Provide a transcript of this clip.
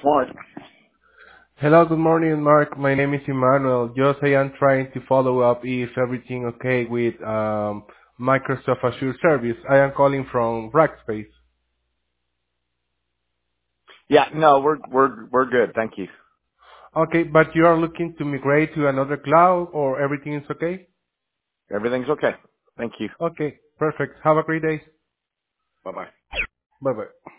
Mark. Hello, good morning, Mark. My name is Emmanuel. Just I am trying to follow up if everything okay with Microsoft Azure Service. I am calling from Rackspace. Yeah, no, we're good. Thank you. Okay, but you are looking to migrate to another cloud or everything is okay? Everything's okay. Thank you. Okay, perfect. Have a great day. Bye bye. Bye-bye.